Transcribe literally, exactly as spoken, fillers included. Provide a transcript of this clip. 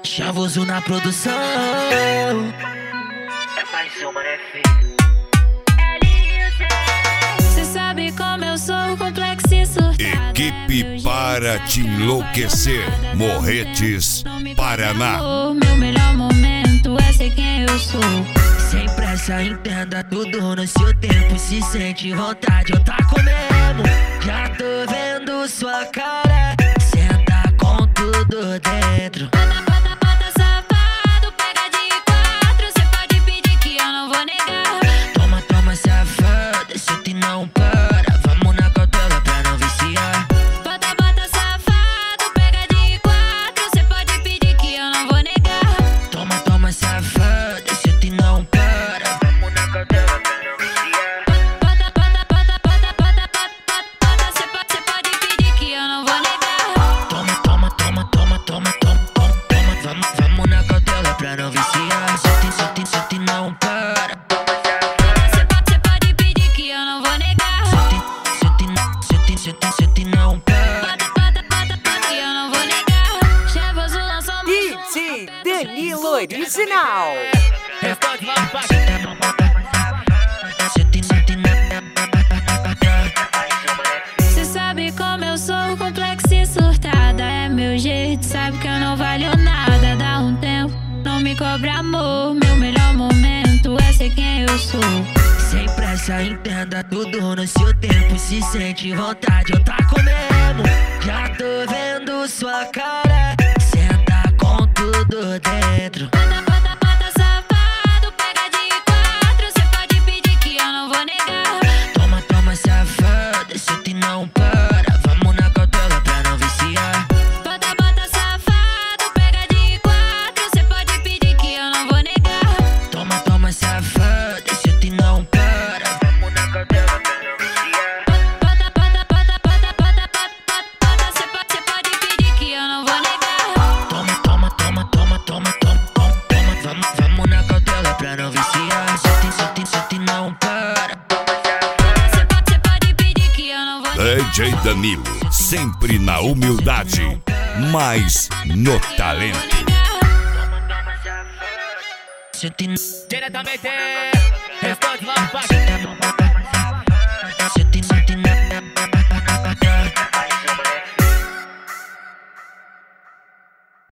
Chavoso na produção. É mais uma, né, filho? Cê sabe como eu sou complexo e surtada. Equipe para te enlouquecer. Morretes, Paraná. O meu melhor momento é ser quem eu sou. Sem pressa, entenda tudo no seu tempo. Se sente vontade, eu taco mesmo. Já tô vendo sua cara. Senta com tudo dentro. Bota, bota, safado, pega de quatro. Cê pode pedir que eu não vou negar. Toma, toma, safada, senta e não para. Vamos na cautela pra não viciar. Bota, bota, safado, pega de quatro. Cê pode pedir que eu não vou negar. Toma, toma, safada, senta e não para. Vamos na cautela pra não viciar. Bota, bota, bota, bota, bota, bota, bota. Cê pode, cê pode pedir que eu não vou negar. Toma, toma, toma, toma, toma, toma, toma, toma. Vamos, vamos na cautela pra não viciar. Senta e senta e senta e não para. Cê pode, cê pode pedir que eu não vou negar. Senta e senta e senta e senta e não para. Bota, bota, bota, bota, que eu não vou negar. Chavoso lançou D J Danilo Original. Responde lá, pai. Senta e senta e não Cê sabe como eu sou complexo e surtada. É meu jeito, sabe que eu não valho nada. Dá um tempo, não me cobra amor. Meu melhor momento é ser quem eu sou. Sem pressa, entenda tudo no seu tempo. Se sente vontade, eu taco mesmo. Já tô vendo sua cara. Senta com tudo dentro. Bota, bota, bota, safado, pega de quatro. Cê pode pedir que eu não vou negar. Toma, toma, safada, senta e não para. Vamos na cautela pra não viciar. Bota, bota, safado, pega de quatro. Cê pode pedir que eu não vou negar. Toma, toma, safada, senta e não para. Vamos na cautela pra não viciar. Bota, bota, bota, bota, bota, bota, bota. Cê pode, cê pode pedir que eu não vou negar. Toma, toma, toma, toma, toma, toma, toma, toma. Vamos, vamos na cautela pra não viciar. Senta e senta e senta e não para. Cê pode, cê pode pedir que eu não vou negar. D J Danilo, sempre na humildade, mas no talento. Senta e Diretamente. Responde lá, pai. senta e senta e não